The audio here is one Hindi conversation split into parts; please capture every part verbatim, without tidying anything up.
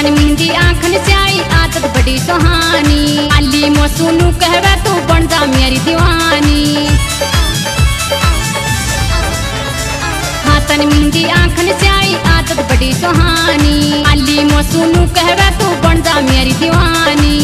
हाथन मेहंदी आँखन से आई आदत बड़ी सुहानी। अली मो सुनू कहवे तू बन जा मेरी दीवानी। हाथन मेहंदी आँखन से आई आदत बड़ी सुहानी। अली मो सुनू कहवे तू बन जा मेरी दीवानी।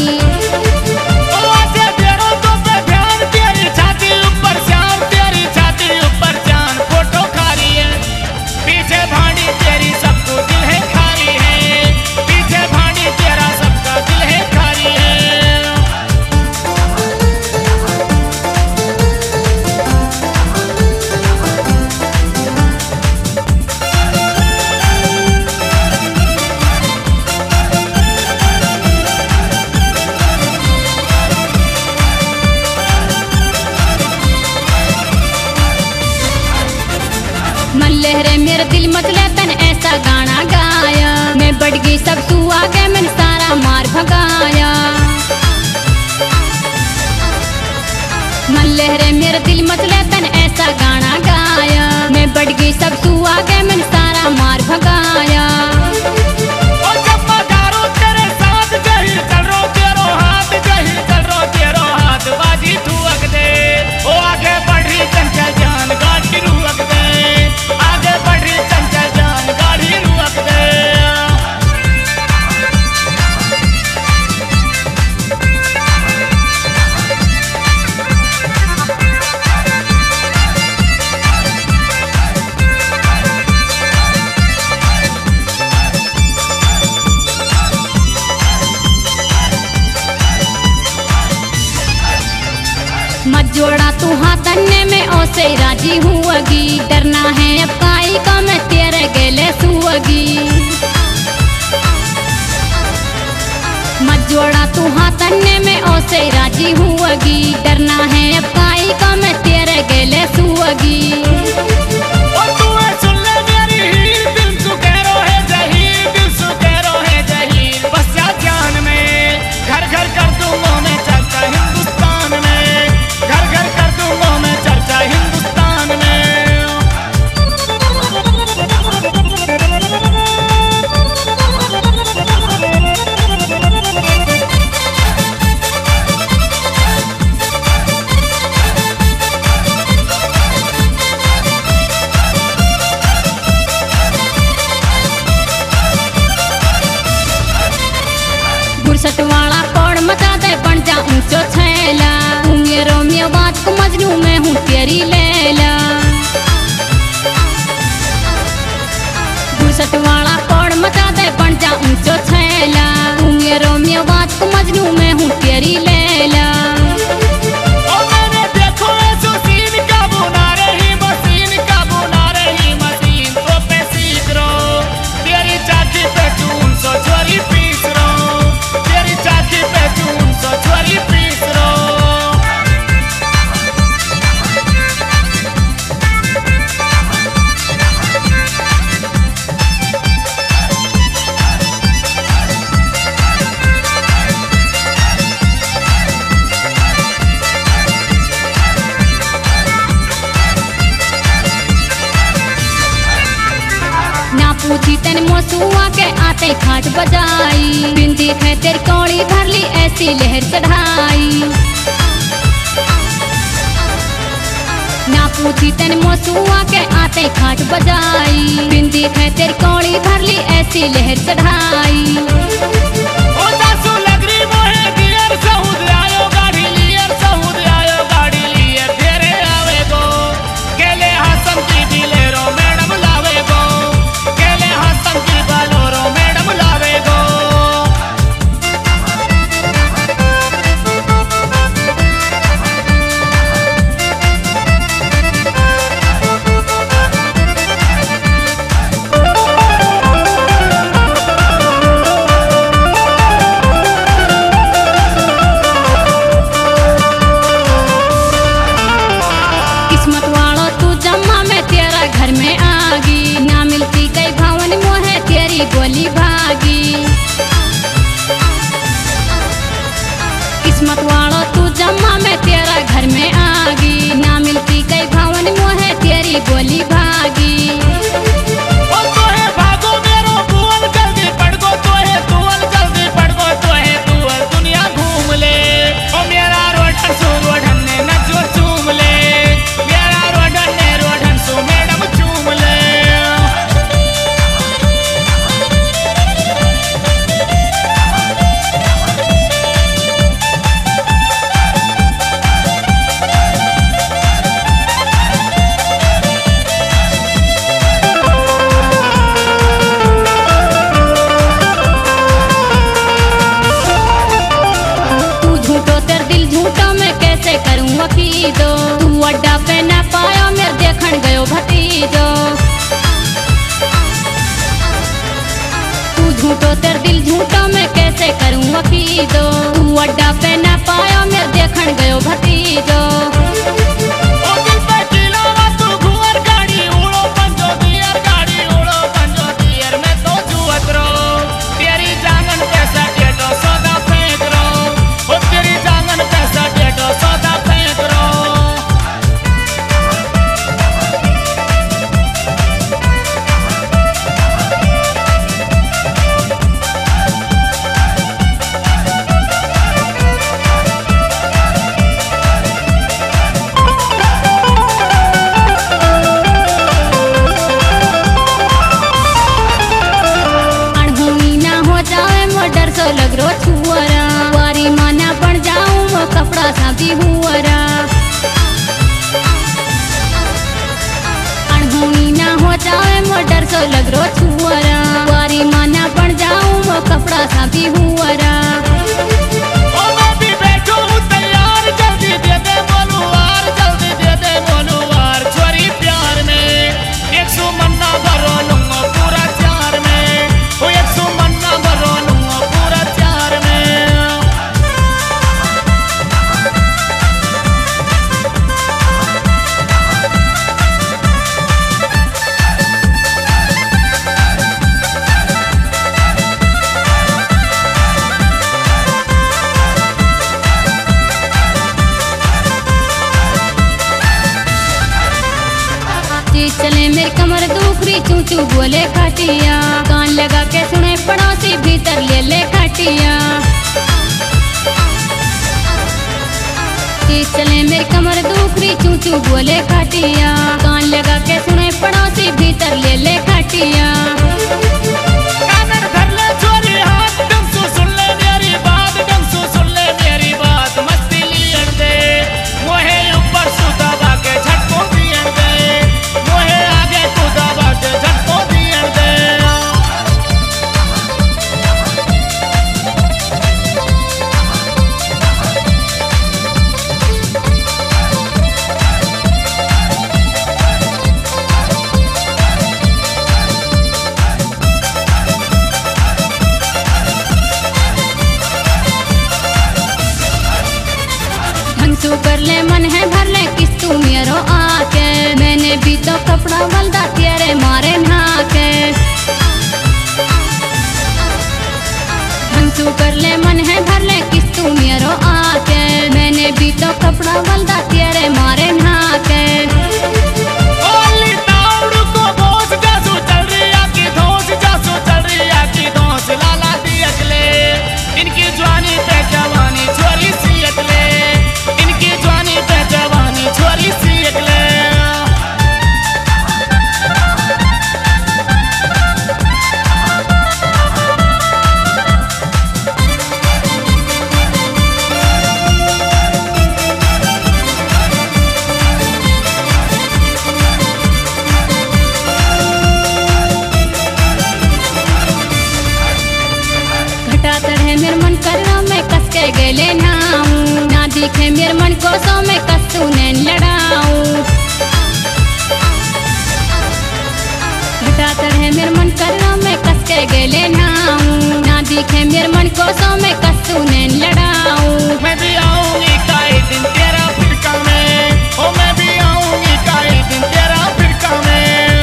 लहरे मेरे दिल मचले तन ऐसा गाना गाया। मैं बढ़ गई सब तू आगे मैंने सारा मार भगाया। मन लहरे मेरे दिल मचले तन ऐसा गाना गाया। मैं बढ़ गई सब तू आगे मैंने सारा मार भगाया। मत जोड़ा तू हाथन्ने में ओसे राजी हुआगी। डरना है अब काई का मैं तेरे गेले सुअगी। मत जोड़ा तू हाथन्ने में ओसे राजी हुआगी। डरना है अब काई का मैं तेरे गेले सुअगी। सटवाला पौड़ मचा दे बन जा ऊंचो छैला। तू मेरो मिया बात को मजनू मैं हूँ तेरी लैला। सटवाला पौड़ मचा दे बन जा ऊंचो छैला। तू मेरो मिया बात को मजनू मैं हूँ तेरी लैला। पूछी तन मोसुआ के आते खाट बजाई। बिंदी खे तेरी कौड़ी धर ली ऐसी लहर चढ़ाई। ना पूछी तन मोसुआ के आते खाट बजाई। बिंदी खे तेरी कौड़ी धर ली ऐसी लहर चढ़ाई। गोली भागी किस्मत वालों तू जम्मा में तेरा घर में आगी। ना मिलती कई भवन मोहे तेरी गोली भागी। ओ तो है भागो मेरो बुअल जल्दी पड़ गो तो है तुअल झूठो तेर दिल झूठो मैं कैसे करूँ अकीदो। तू अड्डा पे ना पाया मैं देखण गयो भतीजो। लग रो छुअरा वारी माना बन जाऊं वो कपड़ा साथी हुअरा। अनहोनी ना हो जाए वो डर सो लग रो छुअरा वारी माना बन जाऊं वो कपड़ा साथी हुअरा। चले मेरी कमर दुखरी चू चू बोले खाटिया। कान लगा के सुने पड़ोसी भीतर ले ले खाटिया। चले मेरी कमर दुखरी चू चू बोले खाटिया। कान लगा के सुने पड़ोसी भीतर ले ले खाटिया। तू कर ले मन है भर ले किस तू मेरो आके। मैंने भी तो कपड़ा बल्दा तेरे मारे नाके। तू कर ले मन है भर ले किस तू मेरो आके। मैंने भी तो कपड़ा बल्दा तेरे मारे नाके। गेले नाऊं ना दिखे मेरे मन को सो मैं कस्तू नैन लड़ाऊं। घटातर है मेरे मन करना मैं कस के गेले नाऊं ना दिखे मेरे मन को सो मैं कस्तू नैन लड़ाऊं। मैं भी आऊंगी काई दिन तेरा फिरका में। ओ मैं भी आऊंगी काई दिन तेरा फिरका में।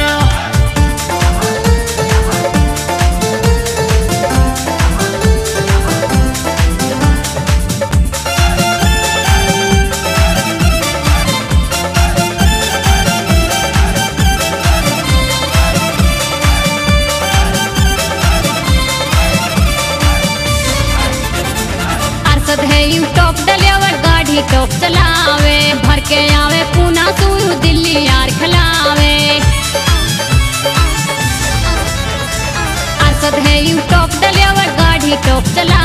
है यू टॉप डलियावर गाड़ी टॉप चलावे। भर के आवे पूना सुयू दिल्ली यार खिलावे। अरसद है यू टॉप डलियावर गाड़ी टॉप चलावे।